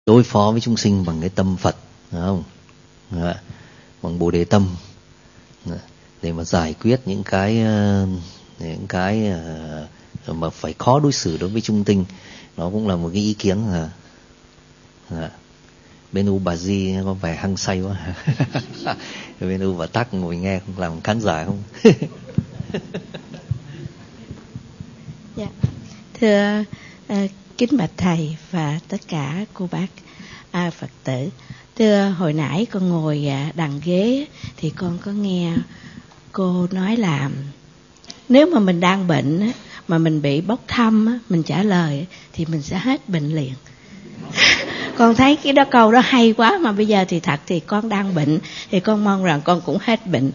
đối phó với chúng sinh bằng cái tâm Phật, đúng không? Bằng Bồ Đề tâm, để mà giải quyết những cái mà phải khó đối xử đối với chúng tinh. Nó cũng là một cái ý kiến bên U Bà Di có vẻ hăng say quá. Bên U Bà Tắc ngồi nghe không làm khán giả không? Dạ. Thưa kính bạch thầy và tất cả cô bác Phật tử. Thưa, hồi nãy con ngồi đằng ghế thì con có nghe cô nói là nếu mà mình đang bệnh mà mình bị bốc thăm, mình trả lời thì mình sẽ hết bệnh liền. Con thấy cái đó câu đó hay quá, mà bây giờ thì thật thì con đang bệnh thì con mong rằng con cũng hết bệnh.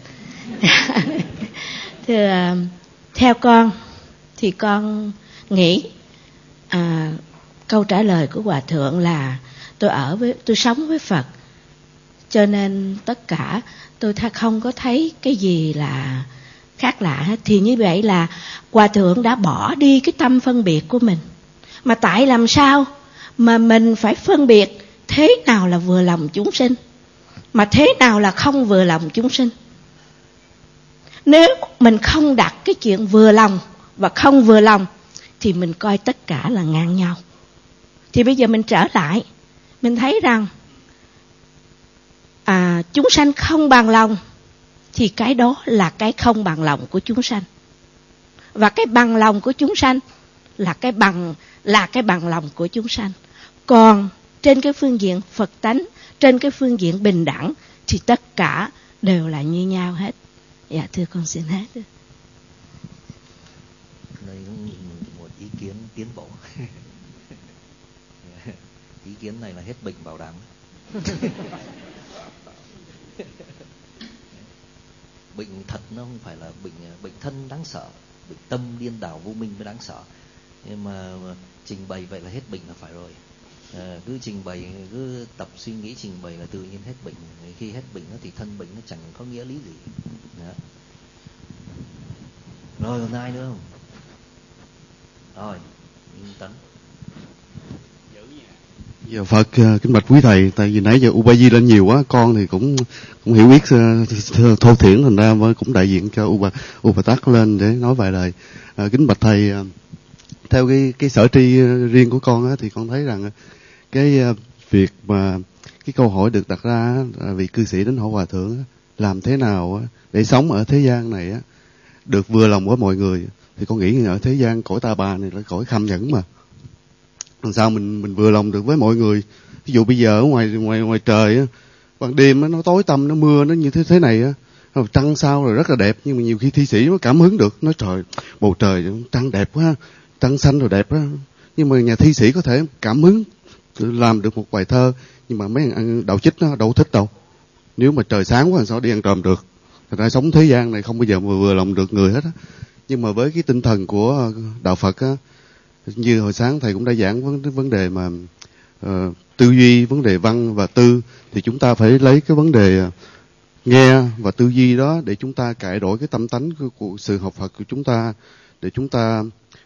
Thưa, theo con thì con nghĩ câu trả lời của Hòa Thượng là tôi sống với Phật, cho nên tất cả tôi không có thấy cái gì là khác lạ hết. Thì như vậy là Hòa Thượng đã bỏ đi cái tâm phân biệt của mình. Mà tại làm sao mà mình phải phân biệt thế nào là vừa lòng chúng sinh, mà thế nào là không vừa lòng chúng sinh? Nếu mình không đặt cái chuyện vừa lòng và không vừa lòng thì mình coi tất cả là ngang nhau. Thì bây giờ mình trở lại, mình thấy rằng chúng sanh không bằng lòng, thì cái đó là cái không bằng lòng của chúng sanh. Và cái bằng lòng của chúng sanh là cái bằng lòng của chúng sanh. Còn trên cái phương diện Phật tánh, trên cái phương diện bình đẳng thì tất cả đều là như nhau hết. Dạ thưa con xin hết. Đây cũng một ý kiến tiến bộ. Ý kiến này là hết bệnh bảo đảm. Bệnh thật nó không phải là bệnh thân đáng sợ, bệnh tâm điên đảo vô minh mới đáng sợ. Nhưng mà trình bày vậy là hết bệnh là phải rồi. Cứ trình bày, cứ tập suy nghĩ trình bày là tự nhiên hết bệnh. Khi hết bệnh thì thân bệnh nó chẳng có nghĩa lý gì. Đó. Rồi còn ai nữa không? Rồi, Minh Tấn. Giờ Phật kính bạch quý thầy, tại vì nãy giờ U Ba Di lên nhiều quá, con thì cũng hiểu biết thô thiển, thành ra cũng đại diện cho U Bà Tắc lên để nói vài lời. Kính bạch thầy, theo cái sở tri riêng của con á, thì con thấy rằng cái việc mà cái câu hỏi được đặt ra vị cư sĩ đến hỏi Hòa Thượng làm thế nào để sống ở thế gian này được vừa lòng với mọi người, thì con nghĩ ở thế gian cõi ta bà này là cõi kham nhẫn mà. Làm sao mình vừa lòng được với mọi người? Ví dụ bây giờ ở ngoài trời á, ban đêm á, nó tối tăm, nó mưa, nó như thế này á, trăng sao rồi rất là đẹp, nhưng mà nhiều khi thi sĩ nó cảm hứng được, nói trời, bầu trời trăng đẹp quá, trăng xanh rồi đẹp á, nhưng mà nhà thi sĩ có thể cảm hứng làm được một bài thơ, nhưng mà mấy thằng đạo trích nó đâu thích đâu. Nếu mà trời sáng quá sao đi ăn trộm được? Thành ra sống thế gian này không bao giờ mà vừa lòng được người hết á. Nhưng mà với cái tinh thần của đạo Phật á, như hồi sáng thầy cũng đã giảng vấn đề mà tư duy, vấn đề văn và tư, thì chúng ta phải lấy cái vấn đề nghe và tư duy đó để chúng ta cải đổi cái tâm tánh của sự học Phật của chúng ta, để chúng ta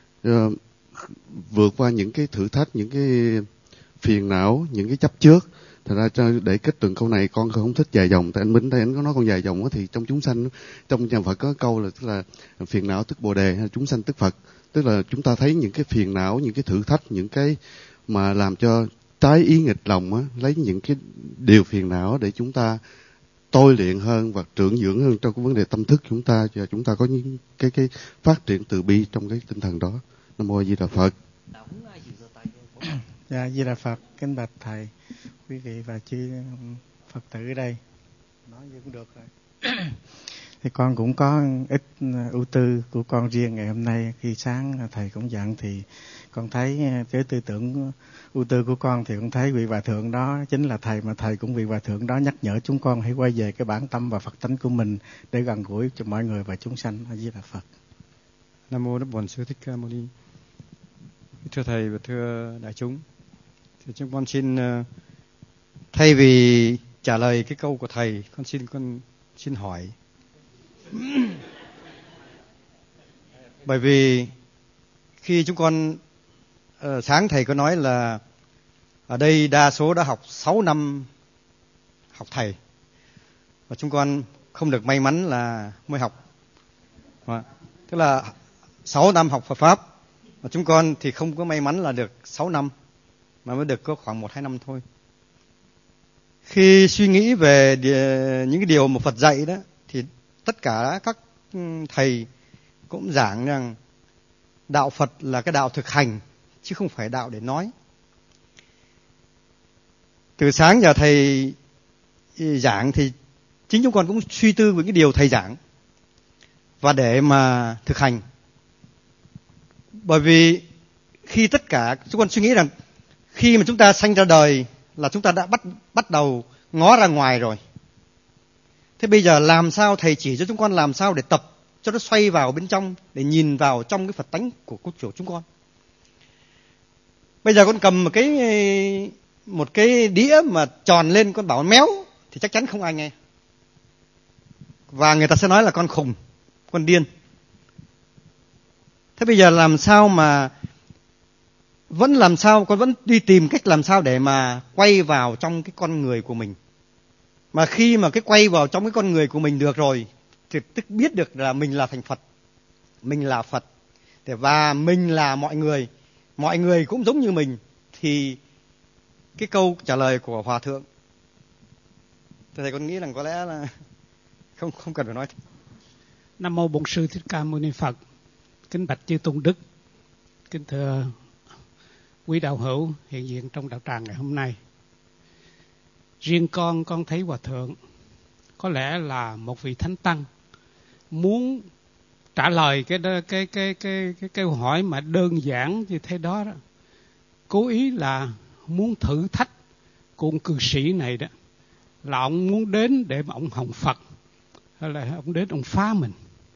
vượt qua những cái thử thách, những cái phiền não, những cái chấp trước. Thật ra để kết luận câu này con không thích dài dòng, tại anh Minh đây anh có nói con dài dòng thì trong chúng sanh, trong nhà Phật có câu là tức là phiền não tức Bồ Đề, hay chúng sanh tức Phật. Tức là chúng ta thấy những cái phiền não, những cái thử thách, những cái mà làm cho trái ý nghịch lòng á, lấy những cái điều phiền não để chúng ta tôi luyện hơn và trưởng dưỡng hơn trong cái vấn đề tâm thức chúng ta, và chúng ta có những cái phát triển từ bi trong cái tinh thần đó. Nam mô A Di Đà Phật. Dạ, Di Đà Phật, kính bạch thầy, quý vị và chư Phật tử ở đây. Nói gì cũng được rồi. Thì con cũng có ít ưu tư của con riêng ngày hôm nay. Khi sáng thầy cũng dặn thì con thấy cái tư tưởng ưu tư của con thì con thấy vị Hòa Thượng đó chính là thầy, mà thầy cũng vị Hòa Thượng đó nhắc nhở chúng con hãy quay về cái bản tâm và Phật tánh của mình để gần gũi cho mọi người và chúng sanh. A Di Đà Phật. Nam mô Đức Bổn Sư Thích Ca Mâu Ni. Thưa thầy và thưa đại chúng, thì chúng con xin thay vì trả lời cái câu của thầy, con xin hỏi. Bởi vì khi chúng con sáng thầy có nói là Ở đây đa số đã học 6 năm học thầy, và chúng con không được may mắn là mới học. Tức là 6 năm học Phật Pháp, và chúng con thì không có may mắn là được 6 năm, mà mới được có khoảng 1-2 năm thôi. Khi suy nghĩ về những cái điều mà Phật dạy đó, thì tất cả các thầy cũng giảng rằng đạo Phật là cái đạo thực hành, chứ không phải đạo để nói. Từ sáng giờ thầy giảng thì chính chúng con cũng suy tư về cái điều thầy giảng và để mà thực hành. Bởi vì khi tất cả chúng con suy nghĩ rằng khi mà chúng ta sanh ra đời là chúng ta đã bắt đầu ngó ra ngoài rồi. Thế bây giờ làm sao thầy chỉ cho chúng con làm sao để tập cho nó xoay vào bên trong, để nhìn vào trong cái Phật tánh của chúng con. Bây giờ con cầm một cái đĩa mà tròn lên, con bảo méo thì chắc chắn không ai nghe, và người ta sẽ nói là con khùng, con điên. Thế bây giờ làm sao mà con vẫn đi tìm cách làm sao để mà quay vào trong cái con người của mình. Mà khi mà cái quay vào trong cái con người của mình được rồi thì tức biết được là mình là thành Phật, mình là Phật, và mình là mọi người cũng giống như mình. Thì cái câu trả lời của Hòa Thượng, thầy con nghĩ rằng có lẽ là không cần phải nói. Nam mô Bổn Sư Thích Ca Mâu Ni Phật. Kính bạch chư tôn đức, kính thưa quý đạo hữu hiện diện trong đạo tràng ngày hôm nay. Riêng con thấy Hòa Thượng có lẽ là một vị thánh tăng muốn trả lời cái câu hỏi mà đơn giản như thế đó, cố ý là muốn thử thách của ông cư sĩ này đó, là ông muốn đến để mà ông hòng Phật, hay là ông đến ông phá mình,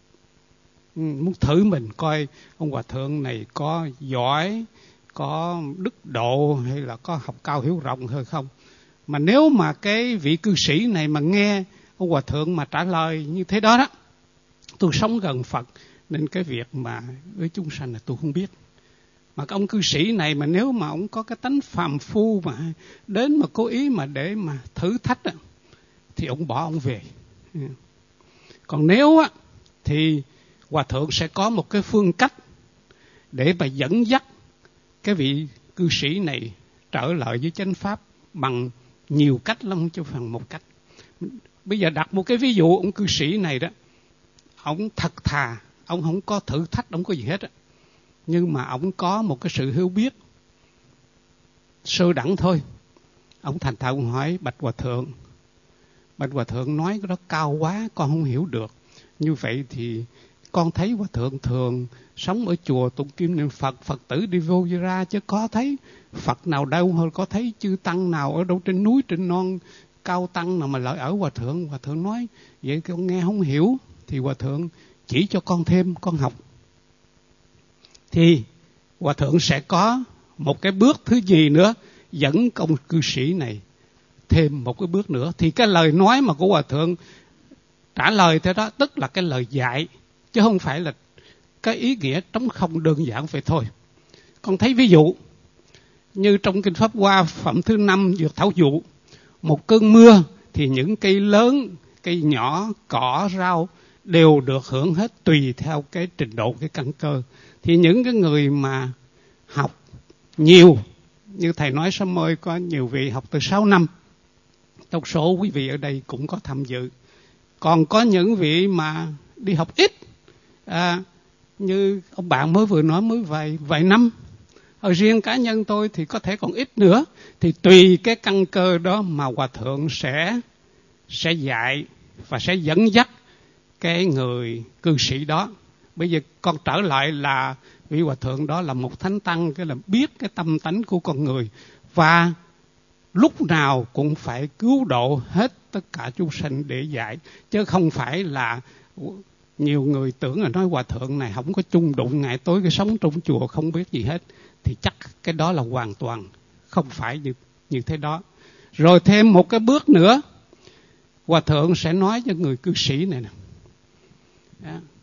muốn thử mình coi ông Hòa Thượng này có giỏi, có đức độ, hay là có học cao hiểu rộng hay không. Mà nếu mà cái vị cư sĩ này mà nghe ông Hòa Thượng mà trả lời như thế đó, tôi sống gần Phật nên cái việc mà với chúng sanh là tôi không biết. Mà cái ông cư sĩ này mà nếu mà ông có cái tánh phàm phu mà đến mà cố ý mà để mà thử thách thì ông bỏ ông về. Còn nếu thì Hòa Thượng sẽ có một cái phương cách để mà dẫn dắt cái vị cư sĩ này trở lại với chánh pháp bằng nhiều cách lắm, chứ phần một cách. Bây giờ đặt một cái ví dụ, ông cư sĩ này đó, ông thật thà, ông không có thử thách, ông không có gì hết nhưng mà ông có một cái sự hiểu biết sơ đẳng thôi. Ông thành thật ông hỏi: bạch Hòa Thượng nói cái đó cao quá, con không hiểu được. Như vậy thì con thấy Hòa Thượng thường sống ở chùa tụng kim niệm Phật, Phật tử đi vô đi ra, chứ có thấy Phật nào đâu, hay có thấy chư tăng nào ở đâu trên núi trên non cao tăng nào mà lại ở Hòa Thượng. Hòa Thượng nói vậy con nghe không hiểu, thì Hòa Thượng chỉ cho con thêm, con học. Thì Hòa Thượng sẽ có một cái bước thứ gì nữa, dẫn công cư sĩ này thêm một cái bước nữa. Thì cái lời nói mà của Hòa Thượng trả lời thế đó, tức là cái lời dạy, chứ không phải là cái ý nghĩa trống không đơn giản vậy thôi. Con thấy ví dụ như trong Kinh Pháp Hoa phẩm thứ 5 Dược Thảo Dụ, một cơn mưa thì những cây lớn, cây nhỏ, cỏ, rau đều được hưởng hết tùy theo cái trình độ, cái căn cơ. Thì những cái người mà học nhiều, như thầy nói sớm ơi, có nhiều vị học từ 6 năm, trong số quý vị ở đây cũng có tham dự. Còn có những vị mà đi học ít, như ông bạn mới vừa nói mới vài năm. Ở riêng cá nhân tôi thì có thể còn ít nữa. Thì tùy cái căn cơ đó mà Hòa Thượng sẽ dạy và sẽ dẫn dắt cái người cư sĩ đó. Bây giờ con trở lại là vị Hòa Thượng đó là một thánh tăng, cái là biết cái tâm tánh của con người, và lúc nào cũng phải cứu độ hết tất cả chúng sanh để dạy, chứ không phải là nhiều người tưởng là nói Hòa Thượng này không có chung đụng, ngày tối cái sống trong chùa không biết gì hết, thì chắc cái đó là hoàn toàn không phải như thế đó. Rồi thêm một cái bước nữa, Hòa Thượng sẽ nói cho người cư sĩ này nè,